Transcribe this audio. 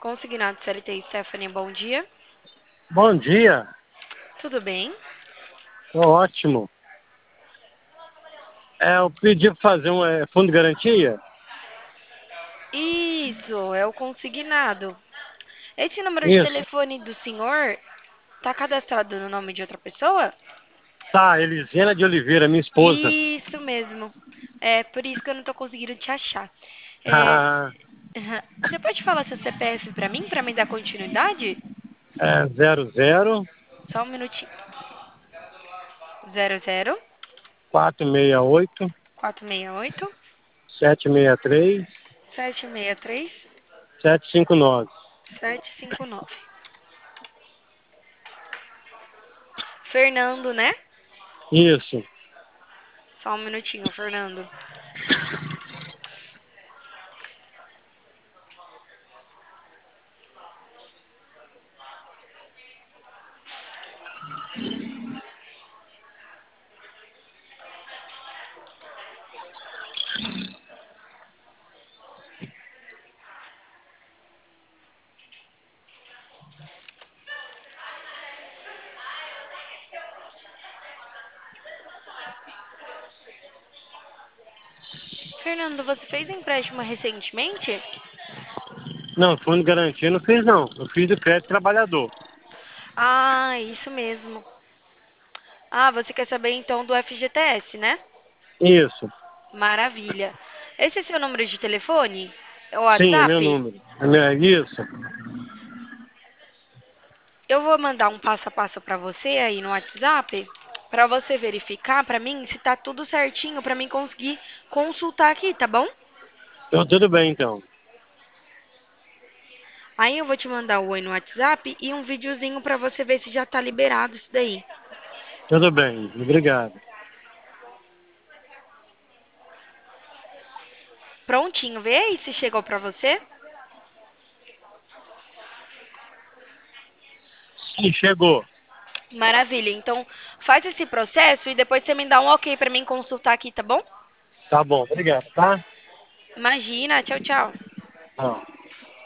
Consignado CLT Stephanie, bom dia. Bom dia, Tudo bem? tô ótimo. Eu pedi para fazer um fundo de garantia? Isso, é o consignado. Esse número de Isso. telefone do senhor tá cadastrado no nome de outra pessoa? Tá, Elisiana de Oliveira, minha esposa. Isso mesmo. É por isso que eu não tô conseguindo te achar. É, Ah, você pode falar seu CPF pra mim dar continuidade? é 00 Só um minutinho. 00 468 468 763 763 759. 759. Fernando, né? Isso. Só um minutinho, Fernando. Fernando, você fez empréstimo recentemente? Não, fundo de garantia eu não fiz não. Eu fiz do crédito trabalhador. Ah, isso mesmo. Ah, você quer saber então do FGTS, né? Isso. Maravilha. Esse é seu número de telefone? É o Sim, é meu WhatsApp? número. Isso. Eu vou mandar um passo a passo para você aí no WhatsApp, para você verificar para mim se tá tudo certinho para mim conseguir consultar aqui, tá bom? Então, tudo bem então. Aí eu vou te mandar o oi no WhatsApp e um videozinho para você ver se já tá liberado isso daí. Tudo bem. Obrigado. Prontinho, vê aí se chegou para você. Sim, chegou. Maravilha. Então, faz esse processo e depois você me dá um ok para mim consultar aqui, tá bom? Tá bom, obrigado, tá? Imagina. Tchau, tchau. Tchau.